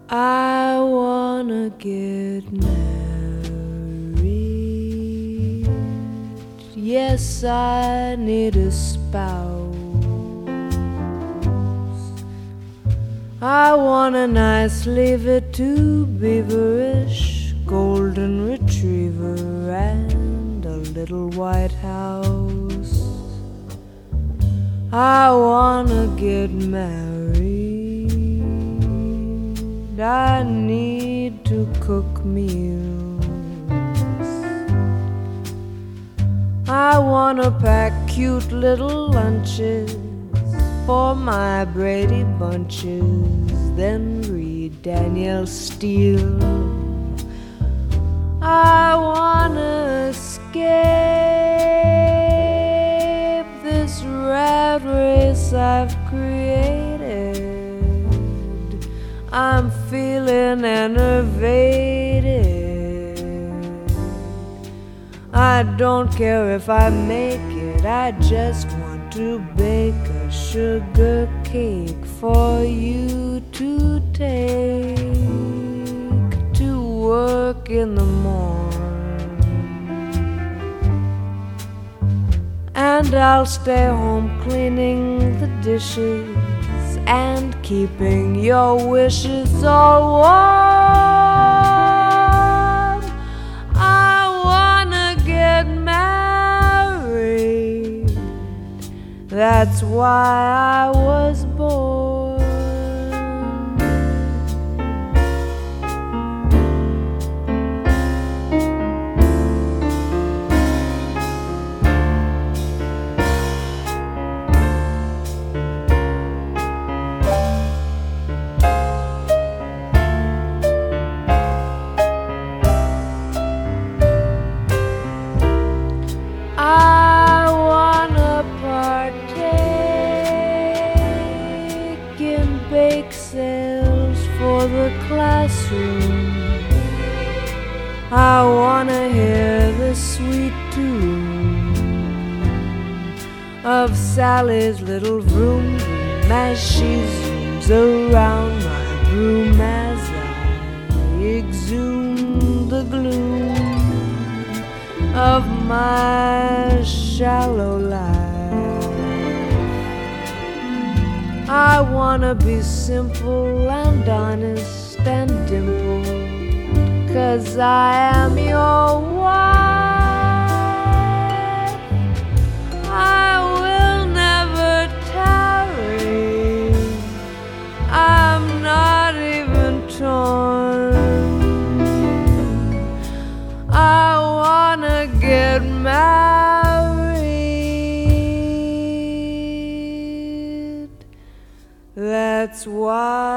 I wanna get married. Yes, I need a spouse. I want a nice leave-it-to beaverish golden retriever and a little white house. I wanna get married. I need to cook meals. I wanna pack cute little lunches for my Brady bunches, then read Danielle Steele. I wanna escape this rat race I've created. I'm feeling enervated. I don't care if I make it, I just want to bake a sugar cake for you to take to work in the morning. And I'll stay home cleaning the dishes and keeping your wishes all warm. I wanna get married. That's why I was born. I wanna partake in bake sales for the classroom. I wanna hear the sweet tune of Sally's little vroom vroom as she zooms around my broom as I exhume the gloom of my shallow life. I wanna be simple and honest and dimpled, 'cause I am your wife. I will never tarry, I'm not even torn. I wanna get married. That's why